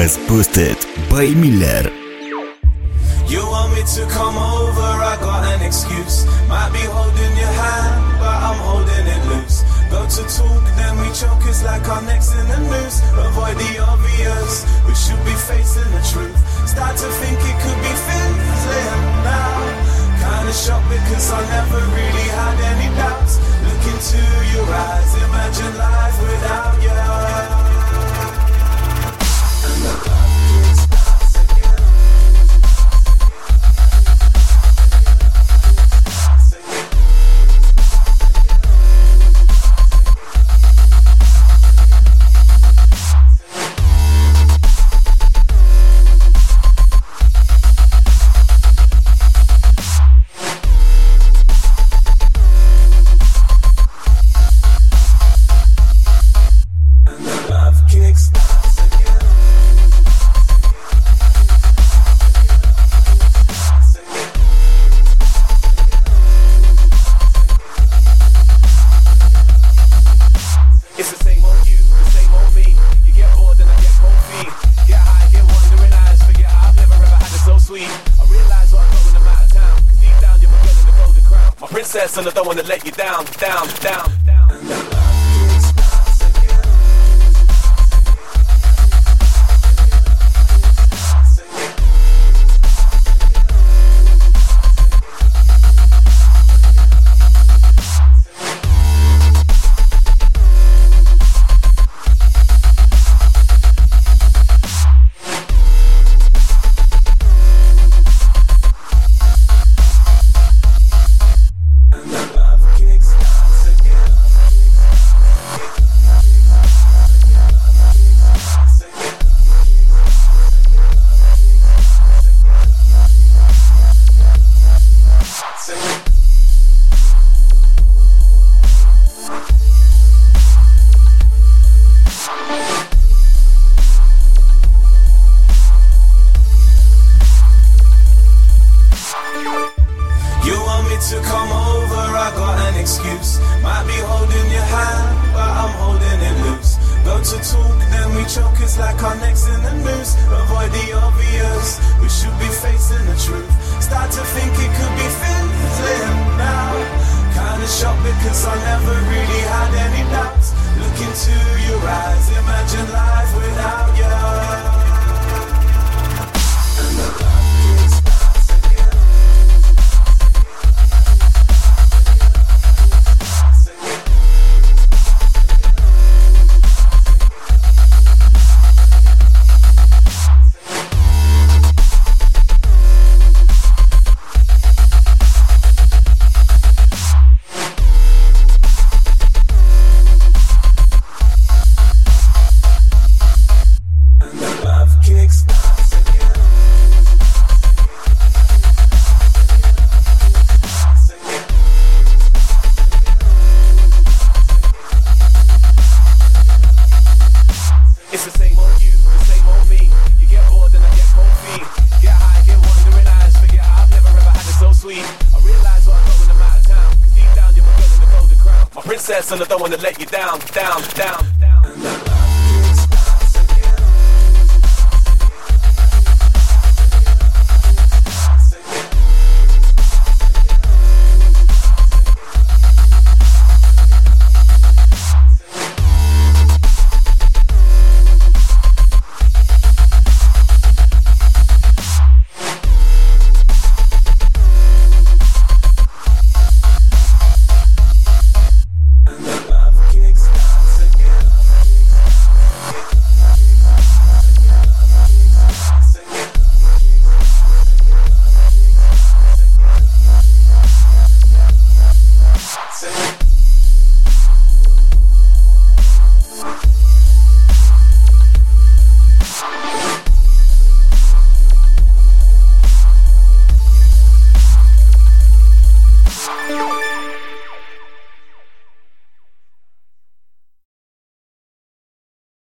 was boosted by Miller. You want me to come over, I got an excuse. Might be holding your hand, but I'm holding it loose. Go to talk, then we choke, it's like our necks in the noose. Avoid the obvious, we should be facing the truth. Start to think it could be fizzling now. Kinda shocked because I never really had any doubts. Look into your eyes, imagine life without you. And the love starts again. And I don't wanna let you down, down, down, down. And the love starts again. To come over, I got an excuse. Might be holding your hand, but I'm holding it loose. Go to talk, then we choke, it's like our necks in the noose. Avoid the obvious, we should be facing the truth. Start to think it could be fizzling now. Kinda shocked because I never really had any doubts. Look into your eyes, imagine life without you. And the love starts again. And I don't wanna let you down, down, down, down.